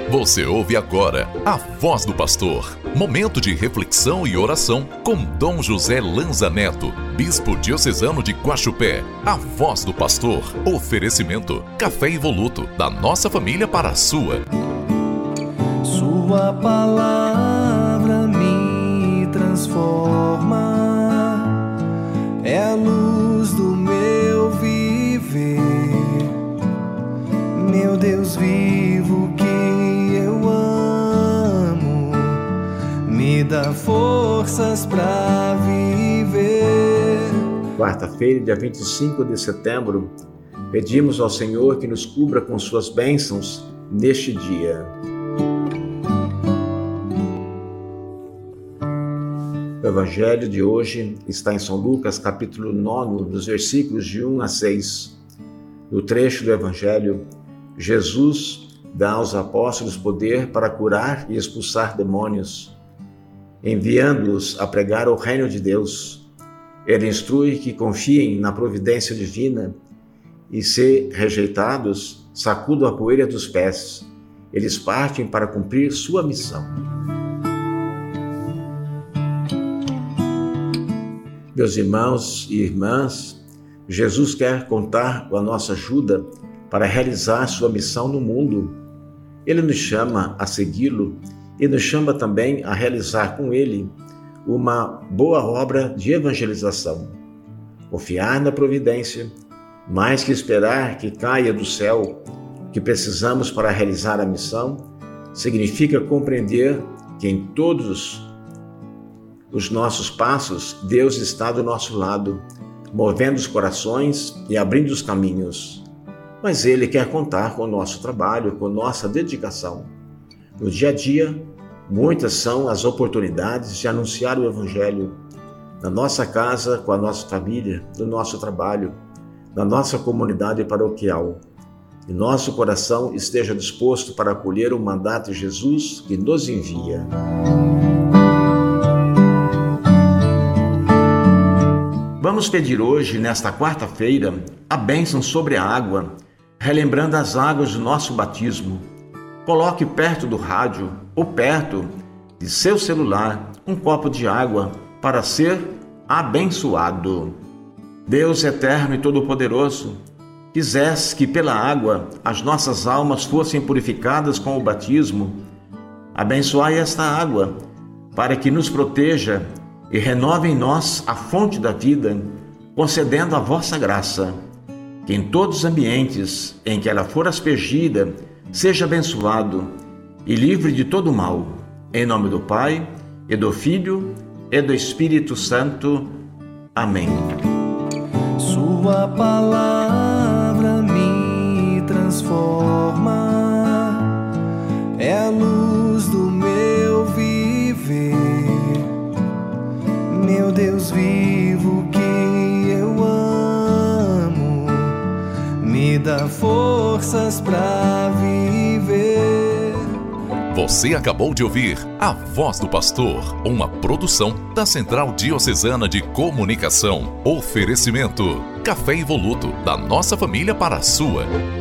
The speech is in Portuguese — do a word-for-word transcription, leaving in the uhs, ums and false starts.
Você ouve agora a Voz do Pastor, momento de reflexão e oração com Dom José Lanza Neto, Bispo Diocesano de Guaxupé. A Voz do Pastor, oferecimento, café Evoluto, da nossa família para a sua. Sua palavra me transforma, é a luz do meu viver, meu Deus vivo que eu amo, me dá forças para viver. Quarta-feira, dia vinte e cinco de setembro, pedimos ao Senhor que nos cubra com suas bênçãos neste dia. O Evangelho de hoje está em São Lucas, capítulo nove, dos versículos de um a seis. No trecho do Evangelho, Jesus dá aos apóstolos poder para curar e expulsar demônios, enviando-os a pregar o reino de Deus. Ele instrui que confiem na providência divina e, se rejeitados, sacudam a poeira dos pés. Eles partem para cumprir sua missão. Meus irmãos e irmãs, Jesus quer contar com a nossa ajuda para realizar sua missão no mundo. Ele nos chama a segui-lo e nos chama também a realizar com ele uma boa obra de evangelização. Confiar na providência, mais que esperar que caia do céu o que precisamos para realizar a missão, significa compreender que em todos os nossos passos, Deus está do nosso lado, movendo os corações e abrindo os caminhos. Mas Ele quer contar com o nosso trabalho, com nossa dedicação. No dia a dia, muitas são as oportunidades de anunciar o Evangelho. Na nossa casa, com a nossa família, no nosso trabalho, na nossa comunidade paroquial. E nosso coração esteja disposto para acolher o mandato de Jesus que nos envia. Vamos pedir hoje, nesta quarta-feira, a bênção sobre a água, relembrando as águas do nosso batismo. Coloque perto do rádio ou perto de seu celular um copo de água para ser abençoado. Deus eterno e todo-poderoso, quisesse que pela água as nossas almas fossem purificadas com o batismo. Abençoai esta água para que nos proteja e renove em nós a fonte da vida, concedendo a vossa graça, que em todos os ambientes em que ela for aspergida, seja abençoado e livre de todo mal. Em nome do Pai, e do Filho, e do Espírito Santo. Amém. Sua palavra me transforma, é a luz do meu viver, meu Deus vivo que eu amo, me dá forças para viver. Você acabou de ouvir A Voz do Pastor, uma produção da Central Diocesana de Comunicação. Oferecimento, café Evoluto, da nossa família para a sua.